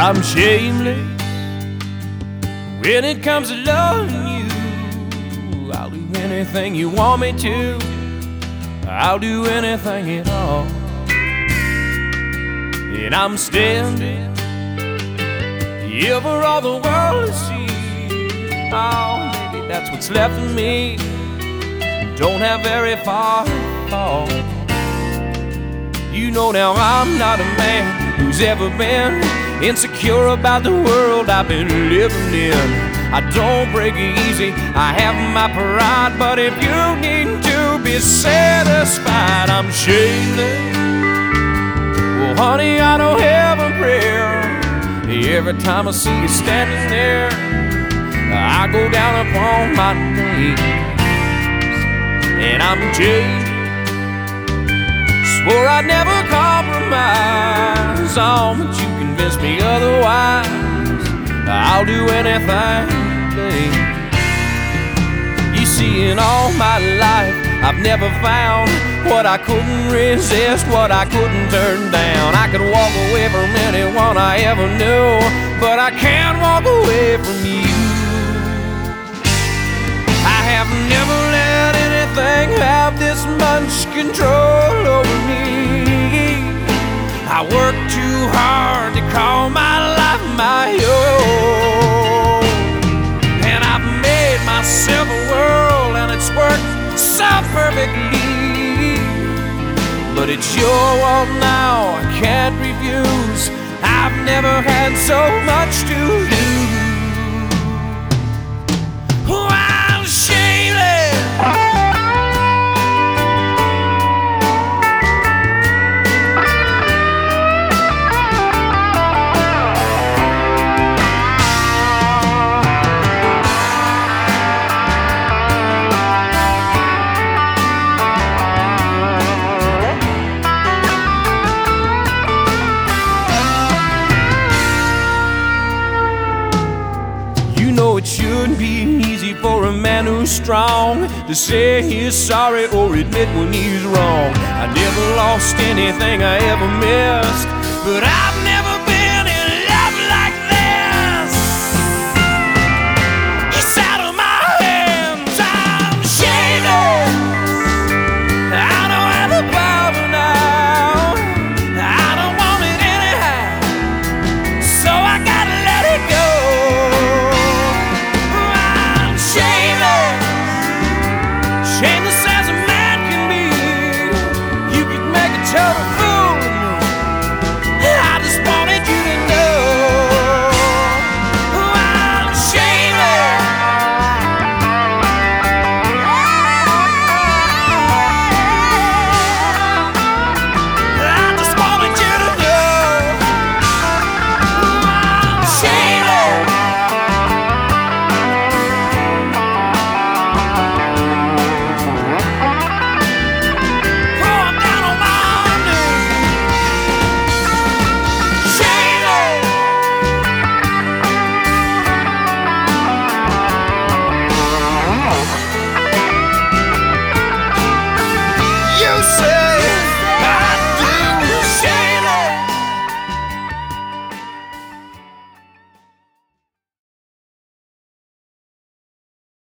I'm shameless when it comes to loving you. I'll do anything you want me to. I'll do anything at all. And I'm standing here for all the world to see. Oh, maybe that's what's left of me. Don't have very far to fall. You know now I'm not a man who's ever been insecure about the world I've been living in. I don't break easy, I have my pride, but if you need to be satisfied, I'm shameless. Well, honey, I don't have a prayer. Every time I see you standing there, I go down upon my knees. And I'm jaded, swore I'd never compromise. Oh, but you convinced me otherwise. I'll do anything, babe. You see, in all my life, I've never found what I couldn't resist, what I couldn't turn down. I could walk away from anyone I ever knew, but I can't walk away from you. I have never let anything have this much control over me. I work too hard to call my life my own, and I've made myself a world, and it's worked so perfectly. But it's your world now, I can't refuse. I've never had so much to lose. Oh, I'm shameless. It shouldn't be easy for a man who's strong to say he's sorry or admit when he's wrong. I never lost anything I ever missed, but I